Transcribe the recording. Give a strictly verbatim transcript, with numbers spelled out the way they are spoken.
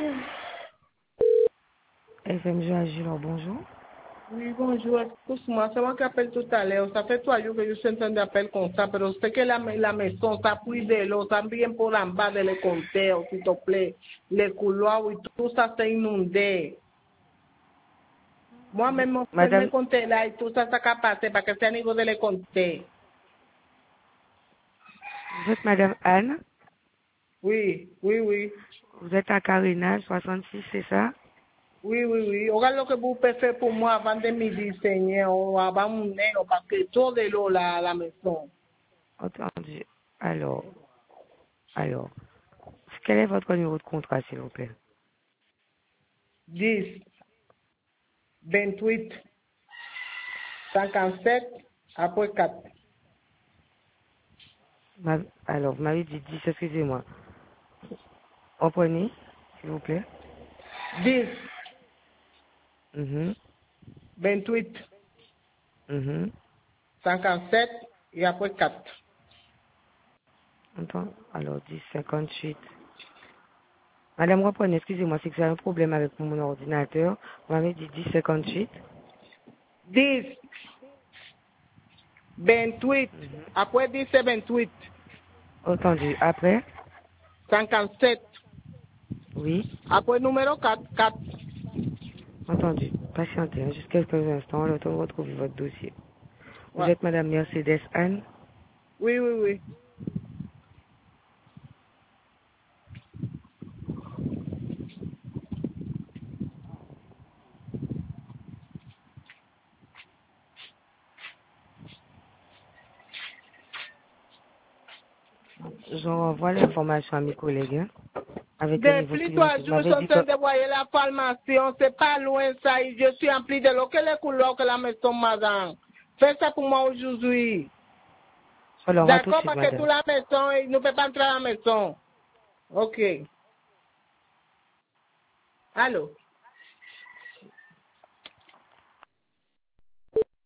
F M G Agilor, bonjour. Oui, bonjour, excuse-moi, c'est moi qui appelle tout à l'heure. Ça fait trois jours que je suis en train d'appeler comme ça, pero sé que la, la maison está muy de lo, también por en bas de le conteo, s'il te plaît. Les couloirs et tout ça s'est inondé. Moi-même, je me Madame, comptais là et tout ça, ça a passé parce que c'est à niveau de le compter. vous êtes Madame Anne, Oui, oui, oui. vous êtes à Carina, soixante-six, c'est ça? Oui, oui, oui. Regarde lo que vous pouvez faire pour moi avant de midi, Seigneur, ou avant mon nez, parce que tout de l'eau là à la maison. Entendu. Alors, alors, quel est votre numéro de contrat, s'il vous plaît? dix, vingt-huit, cinquante-sept, après quatre. Ma- Alors, vous m'avez dit dix, excusez-moi. Reprenez, s'il vous plaît. dix, Mhm, vingt-huit, mhm. cinquante-sept et après quatre. Entends? Alors, dix, cinquante-huit. Madame, reprenez, excusez-moi, c'est que j'ai un problème avec mon ordinateur. Vous m'avez dit dix, cinquante-huit. dix, vingt-huit, Mhm. après dix c'est vingt-huit, Entendu. Après? cinquante-sept, Oui. après numéro quatre, quatre. Entendu. Patientez, hein, juste quelques instants, le temps de retrouver votre dossier. Vous Ouais. êtes Madame Mercedes Anne. Oui, oui, oui. Je renvoie l'information à mes collègues, hein, avec le niveau Depuis clinique. trois Vous jours, je m'avez suis en dit que... train de voir la formation. C'est pas loin ça. Et je suis empli de l'eau. Quelle couleur que la maison, madame? Fais ça pour moi aujourd'hui. Alors, à tout de D'accord, suite, parce que toute madame. la maison, il ne peut pas entrer à la maison. Ok. Allô?